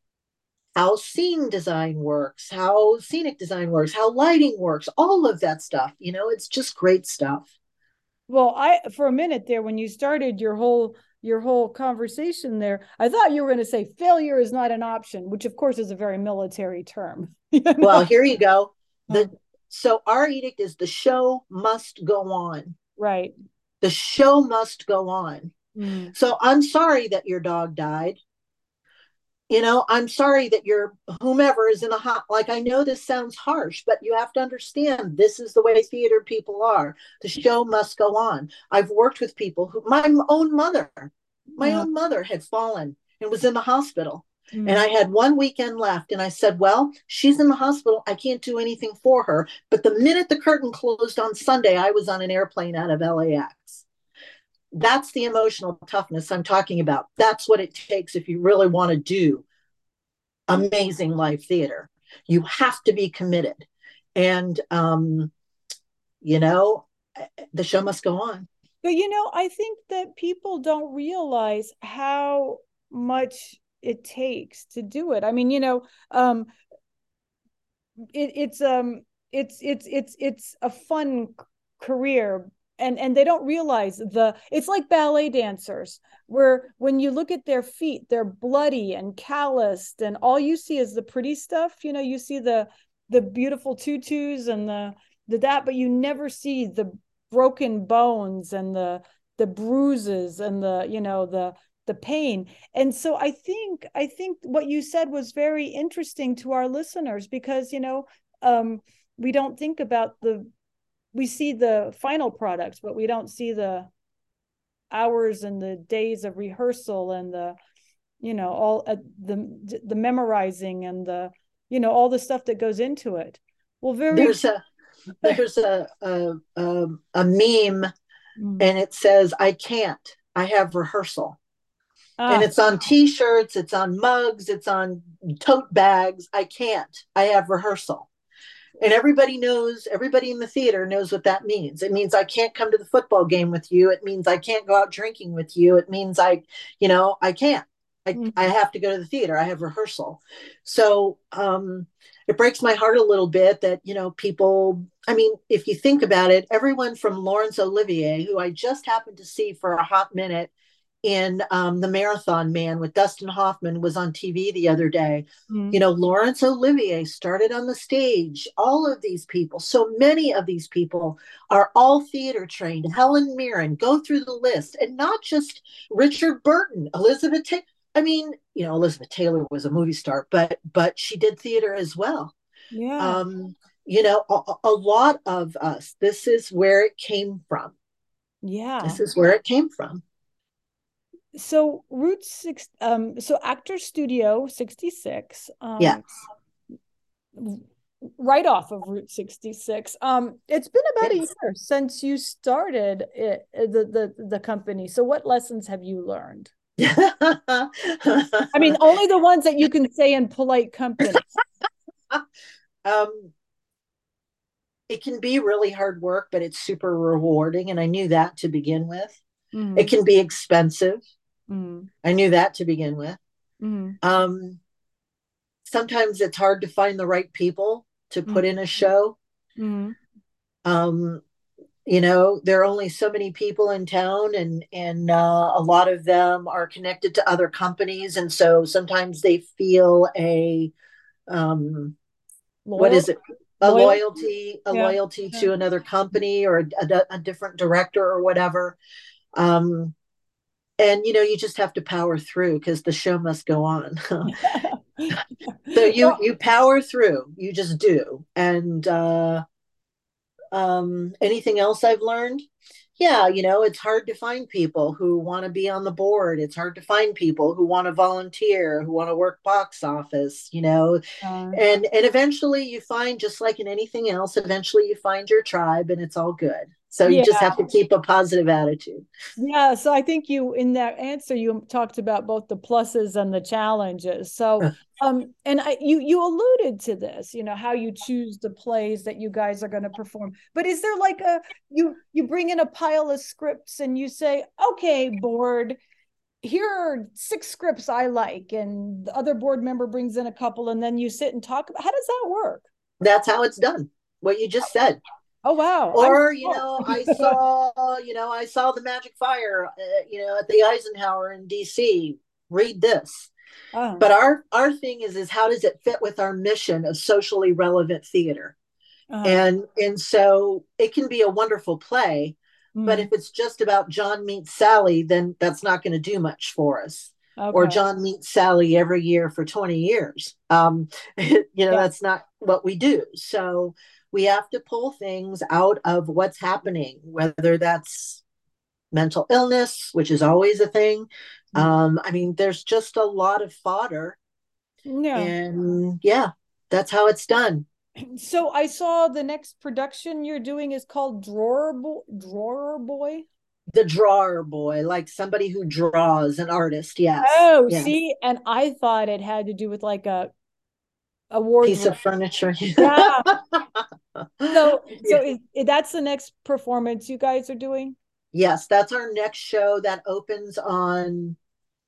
how scene design works, how scenic design works, how lighting works, all of that stuff. You know, it's just great stuff. Well, I for a minute there when you started your whole your whole conversation there, I thought you were going to say failure is not an option, which of course is a very military term. You Well, know? here you go. The Oh, so our edict is the show must go on. right. The show must go on. Mm. So I'm sorry that your dog died. You know, I'm sorry that your whomever is in a hot, like, I know this sounds harsh, but you have to understand this is the way theater people are. The show must go on. I've worked with people who, my own mother, my Uh, own mother had fallen and was in the hospital. And mm. I had one weekend left. And I said, well, she's in the hospital. I can't do anything for her. But the minute the curtain closed on Sunday, I was on an airplane out of L A X. That's the emotional toughness I'm talking about. That's what it takes if you really want to do amazing live theater. You have to be committed. And, um, you know, the show must go on. But you know, I think that people don't realize how much it takes to do it. I mean, you know, um, it, it's um, it's it's it's it's a fun career, and and they don't realize the. It's like ballet dancers, where when you look at their feet, they're bloody and calloused, and all you see is the pretty stuff. You know, you see the the beautiful tutus and the the that, but you never see the broken bones and the the bruises and the you know the the pain. And so i think i think what you said was very interesting to our listeners, because you know um we don't think about the we see the final product, but we don't see the hours and the days of rehearsal and the you know all uh, the the memorizing and the you know all the stuff that goes into it. Well, very. There's a there's a a, a, a meme, Mm. and it says, I can't. I have rehearsal. And Ah. it's on t-shirts, it's on mugs, it's on tote bags. I can't. I have rehearsal. And everybody knows, everybody in the theater knows what that means. It means I can't come to the football game with you. It means I can't go out drinking with you. It means I, you know, I can't. I, I Mm. have to go to the theater. I have rehearsal. So um, it breaks my heart a little bit that, you know, people, I mean, if you think about it, everyone from Laurence Olivier, who I just happened to see for a hot minute in um, The Marathon Man with Dustin Hoffman, was on T V the other day. You Mm. know, Laurence Olivier started on the stage. All of these people, so many of these people are all theater trained. Helen Mirren, go through the list, and not just Richard Burton, Elizabeth Taylor. I mean, you know, Elizabeth Taylor was a movie star, but but she did theater as well. Yeah. Um, you know, a, a lot of us, this is where it came from. Yeah. This is where it came from. So Route six, um, so Actor Studio sixty-six, um, Yes. right off of Route sixty-six. Um, it's been about a Yes. year since you started it, the the the company. So what lessons have you learned? I mean, only the ones that you can say in polite company. um, it can be really hard work, but it's super rewarding. And I knew that to begin with. It Mm, can be expensive. mm, I knew that to begin with. mm, Um, sometimes it's hard to find the right people to put mm, in a show. mm. Um, you know, there are only so many people in town, and and uh, a lot of them are connected to other companies, and so sometimes they feel a um, what Loyal. is it? a Loyalty. loyalty, a Yeah. loyalty Yeah. to another company or a, a different director or whatever. Um, and you know, you just have to power through because the show must go on. So you Well, you power through, you just do. And uh, um, anything else I've learned? Yeah, you know, it's hard to find people who want to be on the board. It's hard to find people who want to volunteer, who want to work box office, you know. uh, And and eventually you find, just like in anything else, eventually you find your tribe and it's all good. So you just yeah. have to keep a positive attitude. Yeah, so I think you in that answer you talked about both the pluses and the challenges. So um and I you you alluded to this, you know, how you choose the plays that you guys are going to perform. But is there like a you you bring in a pile of scripts and you say, "Okay, board, here are six scripts I like," and the other board member brings in a couple and then you sit and talk about how does that work? That's how it's done. What you just said. Oh wow. I'm Or, you oh. know, I saw, you know, I saw the Magic Fire, uh, you know, at the Eisenhower in D C. Read this. Oh, But our our thing is is how does it fit with our mission of socially relevant theater? uh, And and so it can be a wonderful play, but if mm, it's just about John meets Sally, then that's not going to do much for us. Or okay. John meets Sally every year for twenty years. Um, you know, Yeah. that's not what we do. So we have to pull things out of what's happening, whether that's mental illness, which is always a thing. Mm. Um, I mean, there's just a lot of fodder, Yeah. and yeah, that's how it's done. So I saw the next production you're doing is called Drawer Boy. Drawer Boy. The drawer boy, like somebody who draws, an artist. Yes, Oh, yes. see, and I thought it had to do with like a a Piece wardrobe. of furniture. Yeah. So Yeah. so is, that's the next performance you guys are doing? Yes, that's our next show that opens on,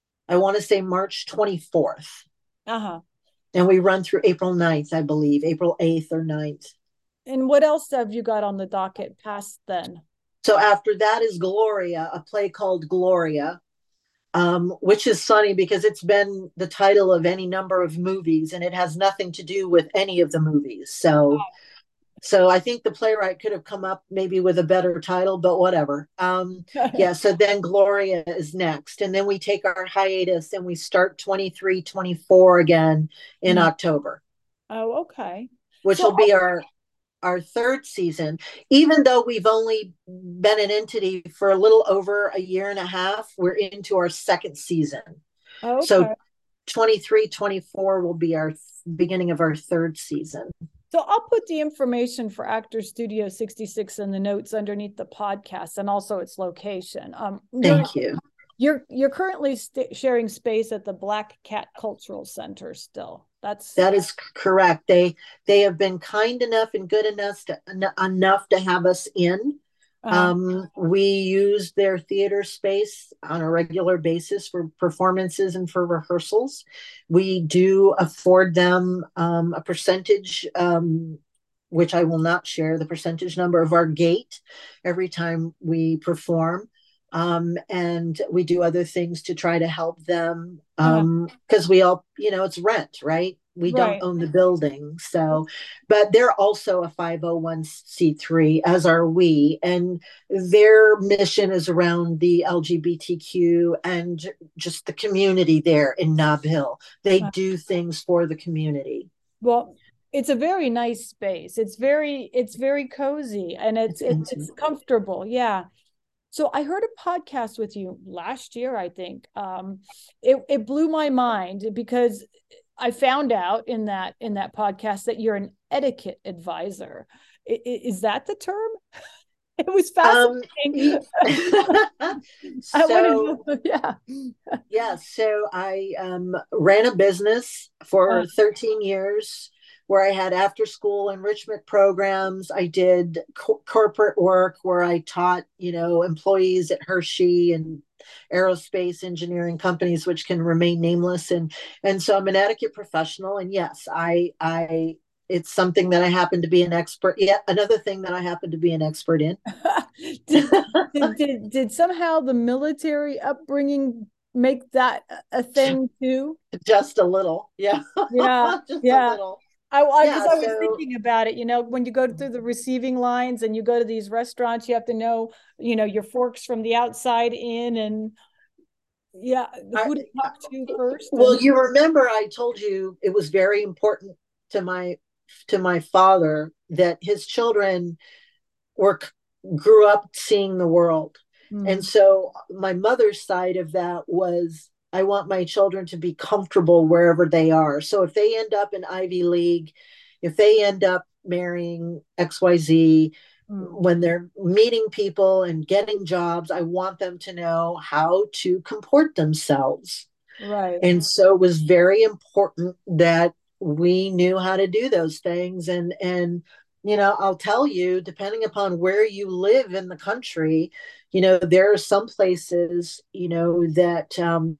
I want to say March twenty-fourth. Uh-huh. And we run through April ninth, I believe, April eighth or ninth. And what else have you got on the docket past then? So after that is Gloria, a play called Gloria, um, which is funny because it's been the title of any number of movies and it has nothing to do with any of the movies. So So I think the playwright could have come up maybe with a better title, but whatever. Um, yeah, so then Gloria is next. And then we take our hiatus and we start twenty-three, twenty-four again in Mm. October, Oh, okay. which So will be our our third season. Even though we've only been an entity for a little over a year and a half, we're into our second season. So okay. twenty-three, twenty-four will be our th- beginning of our third season. So I'll put the information for Actor Studio sixty-six in the notes underneath the podcast and also its location. Um, you're Thank you. you're you're currently st- sharing space at the Black Cat Cultural Center still. That's That is correct. They they have been kind enough and good enough to en- enough to have us in. uh, Um, we use their theater space on a regular basis for performances and for rehearsals. We do afford them um, a percentage, um, which I will not share, the percentage number of our gate every time we perform. Um, and we do other things to try to help them uh, um, because we all, you know, it's rent, right? We don't right. own the building. So, but they're also a five oh one c three, as are we. And their mission is around the L G B T Q and just the community there in Nob Hill. They Uh, do things for the community. well, it's a very nice space. It's very it's very cozy and it's It's it, intimate. it's comfortable. Yeah. So I heard a podcast with you last year, I think. Um, it it blew my mind because I found out in that in that podcast that you're an etiquette advisor. I- i- Is that the term? It was Um, fascinating. I wanted so to, yeah. yeah, so I um, ran a business for Uh, thirteen years where I had after school enrichment programs. I did co- corporate work where I taught, you know, employees at Hershey and aerospace engineering companies, which can remain nameless. And, and so I'm an etiquette professional. And yes, I, I, it's something that I happen to be an expert. Yeah. Another thing that I happen to be an expert in. did, did did did somehow the military upbringing make that a thing too? Just a little. Yeah. Yeah, Just a yeah. little. I, I, because Yeah, I was so thinking about it, you know, when you go through the receiving lines and you go to these restaurants, you have to know, you know, your forks from the outside in, and yeah, I, who to talk to first. well, And you remember I told you it was very important to my to my father that his children were grew up seeing the world. And mm, so my mother's side of that was I want my children to be comfortable wherever they are. So if they end up in Ivy League, if they end up marrying X Y Z, mm, when they're meeting people and getting jobs, I want them to know how to comport themselves. right. And so it was very important that we knew how to do those things. And, and, you know, I'll tell you, depending upon where you live in the country, you know, there are some places, you know, that um,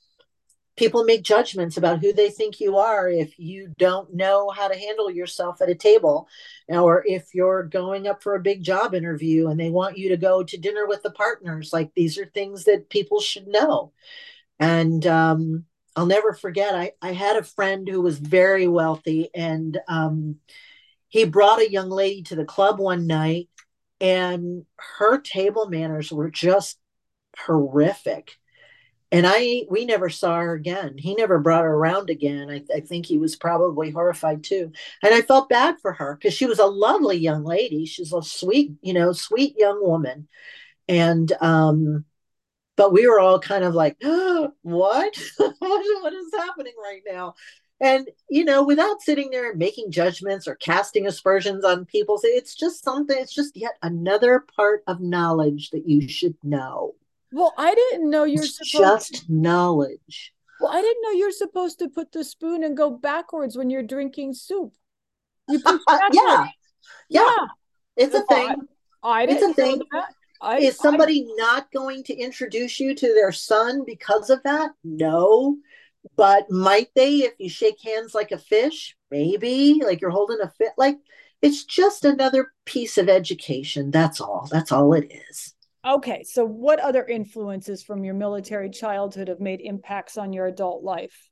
people make judgments about who they think you are if you don't know how to handle yourself at a table, or if you're going up for a big job interview and they want you to go to dinner with the partners. Like, these are things that people should know. And um, I'll never forget, I, I had a friend who was very wealthy, and um, he brought a young lady to the club one night, and her table manners were just horrific. And I, we never saw her again. He never brought her around again. I, I think he was probably horrified too. And I felt bad for her because she was a lovely young lady. She's a sweet, you know, sweet young woman. And um, but we were all kind of like, oh, what? What is happening right now? And, you know, without sitting there and making judgments or casting aspersions on people, it's just something, it's just yet another part of knowledge that you should know. Well, I didn't know you're It's supposed. just knowledge. Well, I didn't know you're supposed to put the spoon and go backwards when you're drinking soup. You push backwards. Yeah, yeah, Yeah. it's a Well, I, thing. I It's a didn't know thing. that. I, Is I, somebody not going to introduce you to their son because of that? No. But might they if you shake hands like a fish? Maybe. Like you're holding a fit. Like, it's just another piece of education. That's all. That's all it is. okay. So, what other influences from your military childhood have made impacts on your adult life?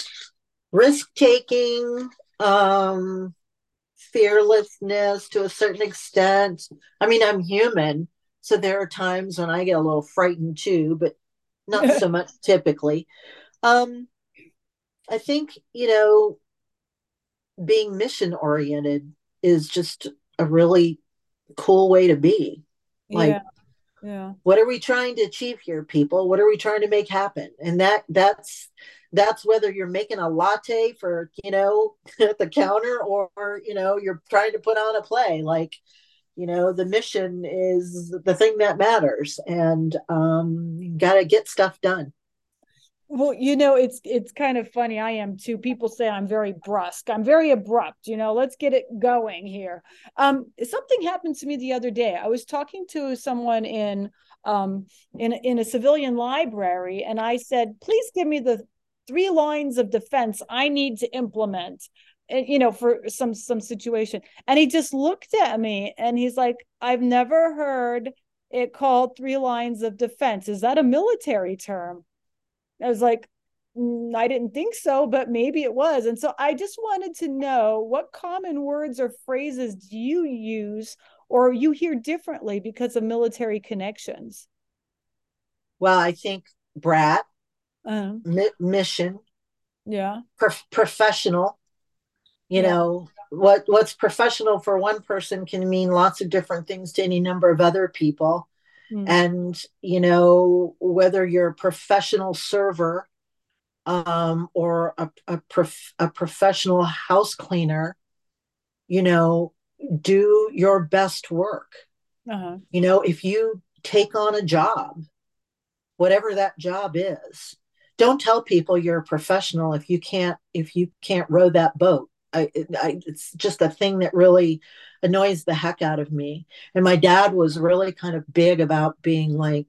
Risk taking, um, fearlessness to a certain extent. I mean, I'm human. So there are times when I get a little frightened too, but not so much typically. Um, I think, you know, being mission oriented is just a really cool way to be. Like, Yeah. Yeah. what are we trying to achieve here, people? What are we trying to make happen? And that that's that's whether you're making a latte for, you know, at the counter, or, you know, you're trying to put on a play. Like, you know, the mission is the thing that matters, and um you got to get stuff done. Well, you know, it's it's kind of funny. I am too. People say I'm very brusque. I'm very abrupt. You know, let's get it going here. Um, something happened to me the other day. I was talking to someone in um in in a civilian library, and I said, "Please give me the three lines of defense I need to implement." And you know, for some some situation. And he just looked at me and he's like, "I've never heard it called three lines of defense. Is that a military term?" I was like, mm, I didn't think so, but maybe it was. And so I just wanted to know, what common words or phrases do you use or you hear differently because of military connections? Well, I think brat, Uh, mi- mission, yeah. prof- professional. You Yeah. know, what what's professional for one person can mean lots of different things to any number of other people. Mm. And, you know, whether you're a professional server, um, or a, a, prof- a professional house cleaner, you know, do your best work. Uh-huh. You know, if you take on a job, whatever that job is, don't tell people you're a professional if you can't if you can't row that boat. I, I, it's just a thing that really annoys the heck out of me. And my dad was really kind of big about being like,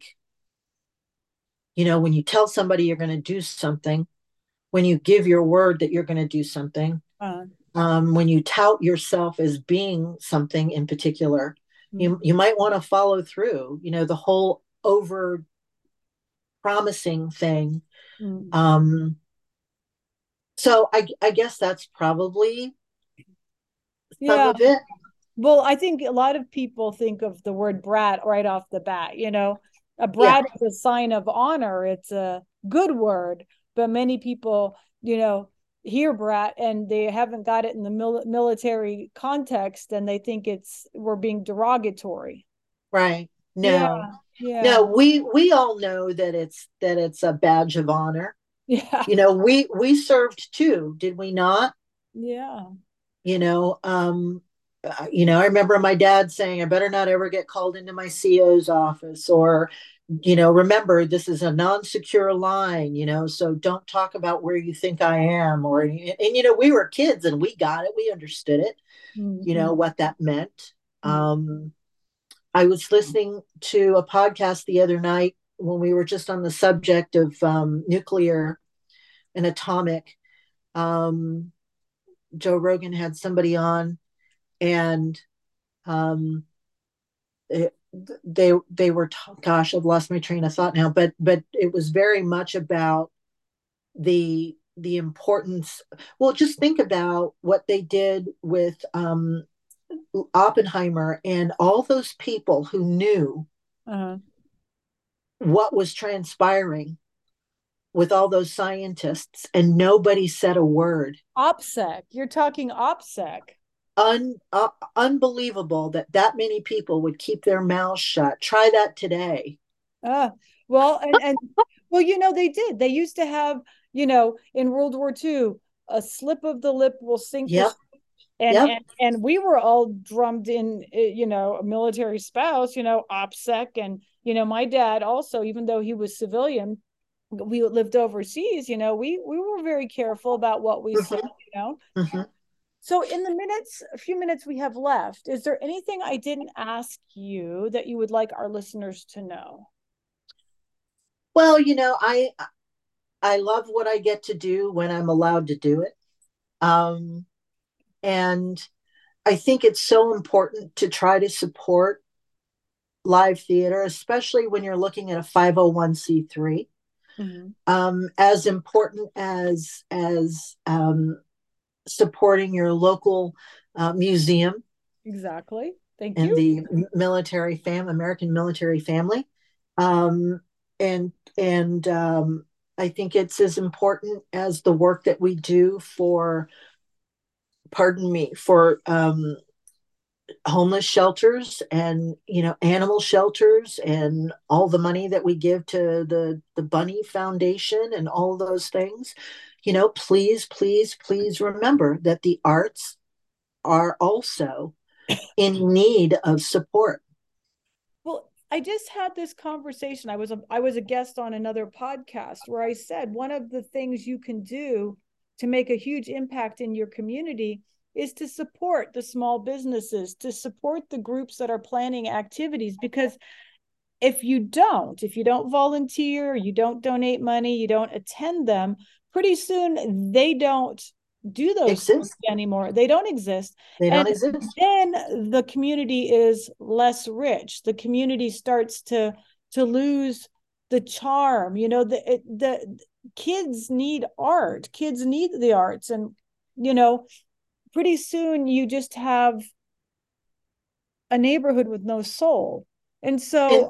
you know, when you tell somebody you're going to do something, when you give your word that you're going to do something, Uh, um, when you tout yourself as being something in particular, mm, you you might want to follow through. You know, the whole over promising thing. mm, Um, so I, I guess that's probably some Yeah. of it. Well, I think a lot of people think of the word brat right off the bat. You know, a Yeah, brat is a sign of honor. It's a good word, but many people, you know, hear brat and they haven't got it in the mil- military context, and they think it's we're being derogatory. right. Yeah, No, no, yeah, we we all know that it's that it's a badge of honor. yeah, You know, we we served too, did we not? yeah. You know, um, uh, you know, I remember my dad saying, "I better not ever get called into my C O's office," or, you know, remember this is a non-secure line, you know, so don't talk about where you think I am, or and, and you know, we were kids and we got it, we understood it, you Mm-hmm. know, what that meant. Um, I was listening to a podcast the other night when we were just on the subject of um, nuclear and atomic. Um, Joe Rogan had somebody on, and um, it, they they were gosh, I've lost my train of thought now, but but it was very much about the the importance. Well, just think about what they did with um, Oppenheimer and all those people who knew Uh-huh. what was transpiring with all those scientists, and nobody said a word. OPSEC. You're talking OPSEC. Un, uh, unbelievable that that many people would keep their mouths shut. Try that today. Uh, well, and and well, you know, they did. They used to have, you know, in World War Two, a slip of the lip will sink the Yep, ship. And yep. and and we were all drummed in, eh, you know, a military spouse, you know, OPSEC, and you know, my dad also, even though he was civilian, we lived overseas. You know, we we were very careful about what we said. Mm-hmm, You know, mm-hmm. so in the minutes, a few minutes we have left, is there anything I didn't ask you that you would like our listeners to know? Well, you know, I I love what I get to do when I'm allowed to do it. Um, and I think it's so important to try to support live theater, especially when you're looking at a five oh one c three. Mm-hmm. Um, as important as as um, supporting your local uh, museum Exactly. Thank and you. the military fam, American military family, um, and and um, I think it's as important as the work that we do for, pardon me, for um, homeless shelters and you know animal shelters and all the money that we give to the the Bunny Foundation and all those things. You know, please, please, please remember that the arts are also in need of support. Well, I just had this conversation. I was a, I was a guest on another podcast where I said one of the things you can do to make a huge impact in your community is to support the small businesses, to support the groups that are planning activities. Because if you don't, if you don't volunteer, you don't donate money, you don't attend them, pretty soon they don't do those things Exist. anymore. They don't exist. They And don't exist. then the community is less rich. The community starts to to lose the charm. You know, the it, the kids need art. Kids need the arts, and you know, pretty soon you just have a neighborhood with no soul. And And so,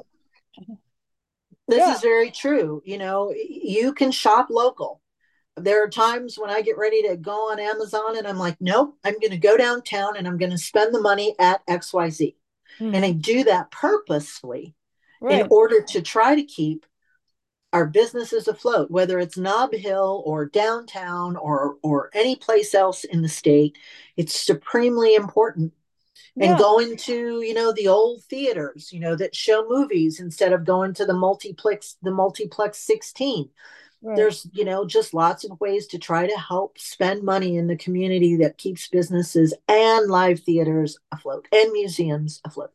this yeah. is very true. You know, you can shop local. There are times when I get ready to go on Amazon and I'm like, nope, I'm going to go downtown and I'm going to spend the money at X Y Z. And I Mm-hmm. do that purposefully in Right. order to try to keep our businesses afloat, whether it's Nob Hill or downtown or or any place else in the state. It's supremely important. And Yeah. going to, you know, the old theaters, you know, that show movies instead of going to the multiplex, the multiplex sixteen. Right. There's, you know, just lots of ways to try to help spend money in the community that keeps businesses and live theaters afloat and museums afloat.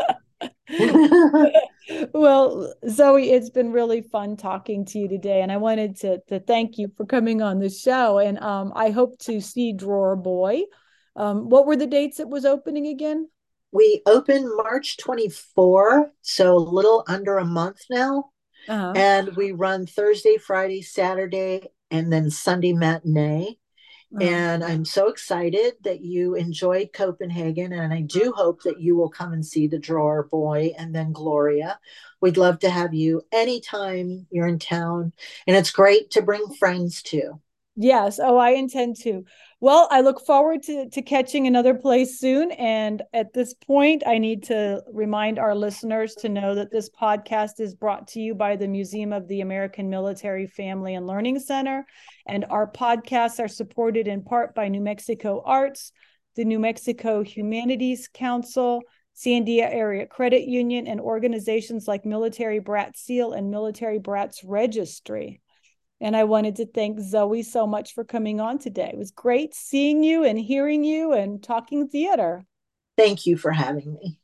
Well, Zoe, it's been really fun talking to you today, and I wanted to to thank you for coming on the show. And um, I hope to see Drawer Boy. Um, what were the dates it was opening again? We opened March twenty-fourth, so a little under a month now. Uh-huh. And we run Thursday, Friday, Saturday, and then Sunday matinee. Oh. And I'm so excited that you enjoyed Copenhagen. And I do hope that you will come and see the Drawer Boy and then Gloria. We'd love to have you anytime you're in town. And it's great to bring friends too. Yes. Oh, I intend to. Well, I look forward to, to catching another place soon. And at this point, I need to remind our listeners to know that this podcast is brought to you by the Museum of the American Military Family and Learning Center. And our podcasts are supported in part by New Mexico Arts, the New Mexico Humanities Council, Sandia Area Credit Union, and organizations like Military Brat Seal and Military Brats Registry. And I wanted to thank Zoe so much for coming on today. It was great seeing you and hearing you and talking theater. Thank you for having me.